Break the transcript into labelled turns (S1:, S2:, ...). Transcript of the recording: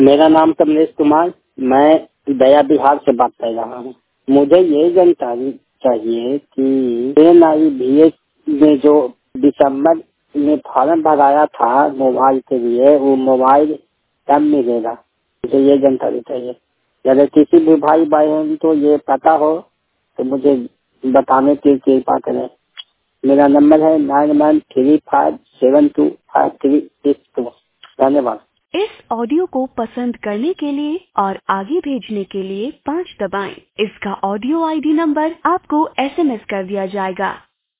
S1: मेरा नाम कमलेश कुमार, मैं दया बिहार से बात कर रहा हूँ। मुझे ये जानकारी चाहिए कि NIBS में जो दिसंबर में फॉर्म भराया था मोबाइल के लिए, वो मोबाइल कब मिलेगा? मुझे ये जानकारी चाहिए। अगर किसी भी भाई बहन को ये पता हो तो मुझे बताने की कृपा करें। मेरा नंबर है 9135725362। धन्यवाद।
S2: इस ऑडियो को पसंद करने के लिए और आगे भेजने के लिए 5 दबाएं। इसका ऑडियो ID नंबर आपको SMS कर दिया जाएगा।